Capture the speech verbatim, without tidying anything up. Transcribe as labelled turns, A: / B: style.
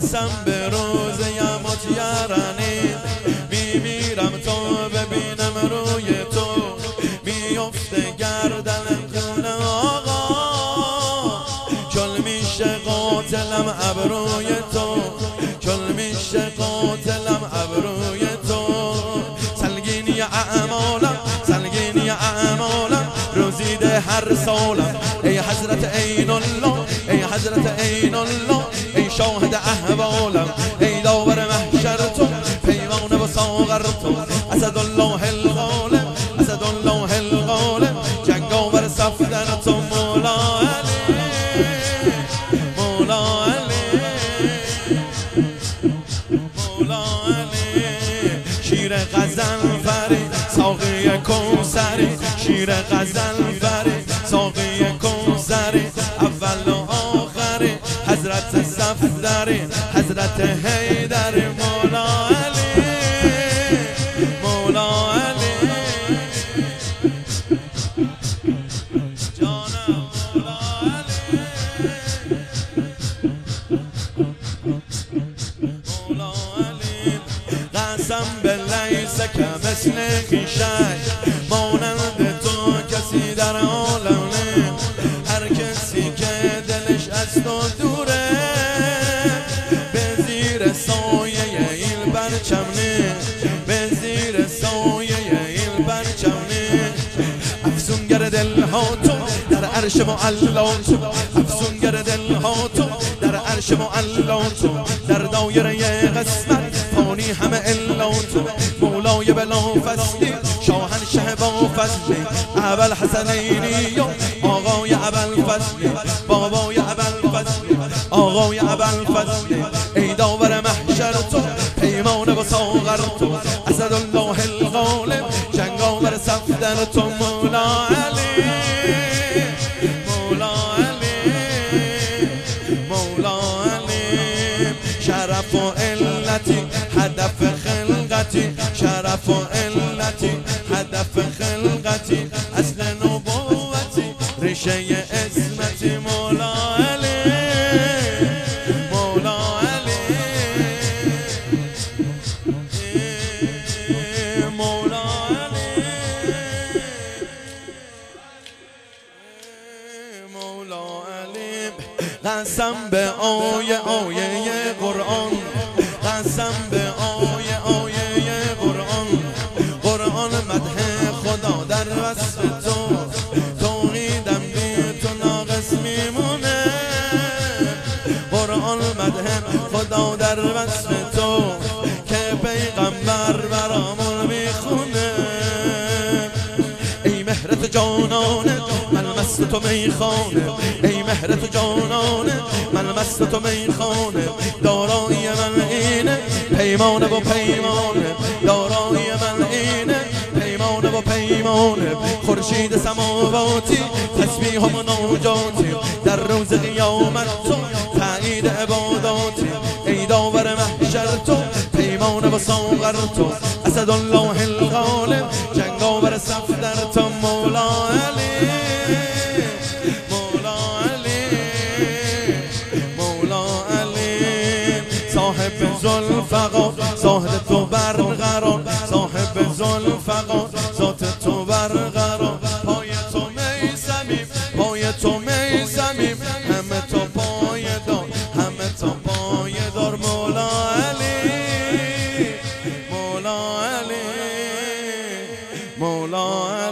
A: قسم به روز یموت یارانی میمیرم تو ببینم روی تو میفته گردن خونه آقا چل میشه قاتلم ابروی تو چل میشه قاتلم ابروی تو سلگینی اعمالم سلگینی اعمالم روزیده هر سالم ای حضرت عین الله ای حضرت عین الله ای شاهد احوالم ای داور محشر تو پیمان و ساغر تو اسد الله الغالب اسد الله الغالب جنگاور صف در تو مولا علی مولا علی مولا علی شیر غزل فری ساقی کوثری شیر غزل فری ساقی کوثری اول و آخری حضرت صفدری حضرت حیدر مولا علی مولا علی جانم مولا علی مولا علی قسم بالله لیس کمثل شیء مانند تو کسی در عالم نیست هر کسی که دلش از تو دوره به زیر سایه این پرچم نیست به زیر سایه این پرچم نیست افسونگر دلها تو در عرش معلا تو افسونگر دلها تو در عرش معلا تو در دایره قسمت فانی همه الا تو مولای بلا فصلی شاهنشه با فضلی ابل حسنینی آقای ابل فضلی بابای ابل فضلی آقای ابل فضلی ای داور محشر تو پیمان و ساغر تو اسد الله الغالب جنگاور صف در تو مولا علی مولا علی مولا علی شرف و علتی هدف خلقتی شرف و علتی هدف خلقتی اصل نبوتی ریشه اسمتی مولا علی مولا علی مولا علی مولا علی قسم به آیه آیه قرآن قسم به آیه آیه قرآن قرآن مدح خدا در وصف تو توحیدم بی تو ناقص میمونه قرآن مدح خدا در وصف تو که پیغمبر برامون میخونه ای مهرت جانانه من مست تو میخانه ای مهرت جانانه من مست تو میخانه دارایی من اینه پیمانه و پیمانه دارایی من اینه پیمانه و پیمانه خورشید سماواتی تسبیح و مناجاتی در روز قیامت تو تایید عباداتی ای داور محشر تو پیمانه و ساغر تو اسد الله الغالب جنگاور صف در تو مولا علی مولا علی مولا علی صاحب ذوالفقار زاهد تو برقرار صاحب ذوالفقار ذات تو برقرار پای تو میزمیم پای تو میزمیم همه تو پای دار همه تو پای دار مولا علی مولا علی مولا علی